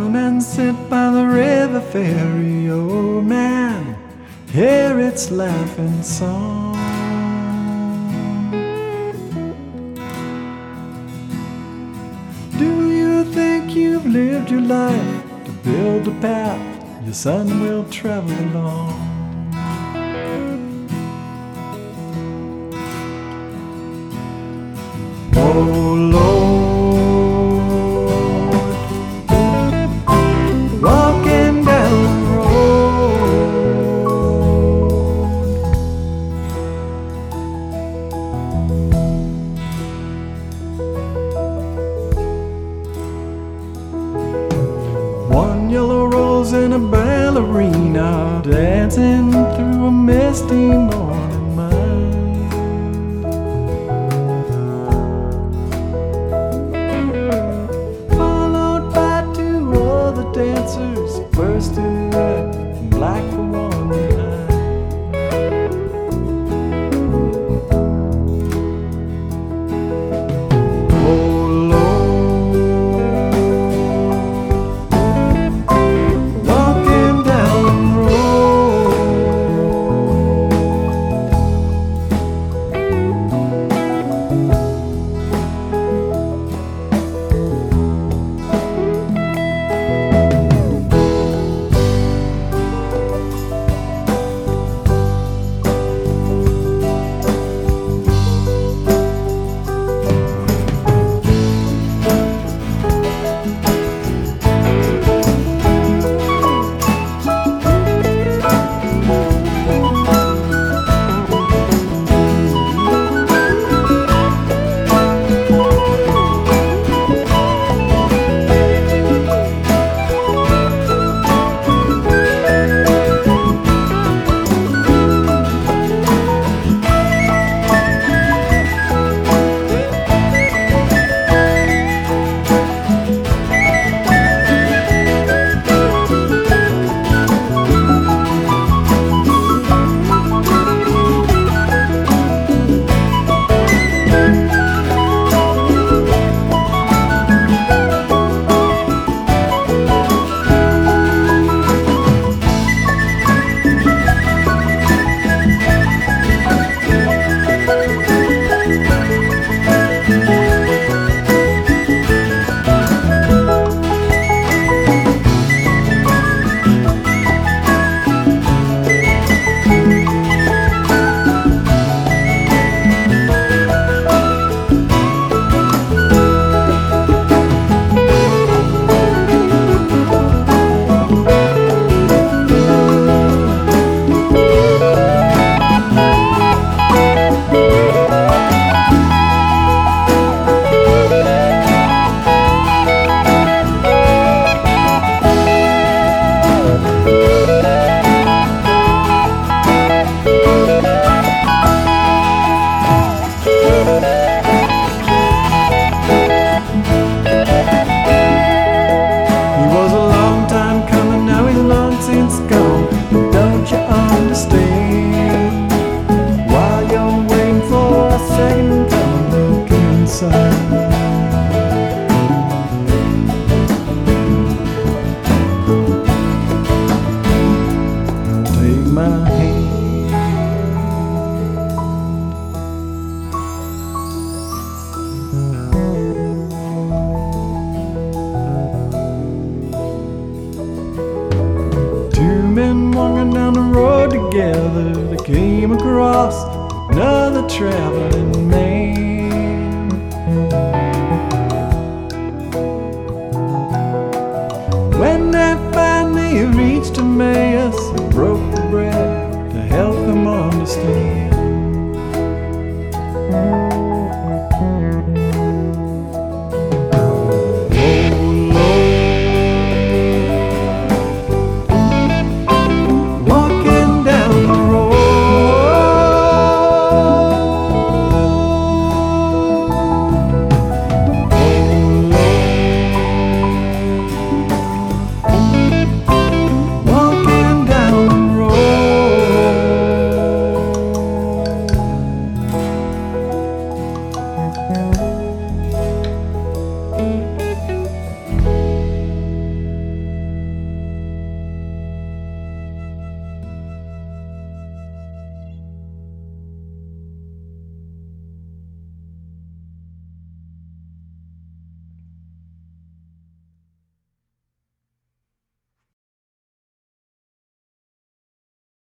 Down and sit by the river ferry, old man, hear its laughing song. Do you think you've lived your life to build a path your son will travel along? Oh Lord, walking down the road, one yellow rose and a ballerina dancing through a misty morning mine. Dancers first in red and black for one behind. Oh Lord, walking down the together, they came across another traveling man.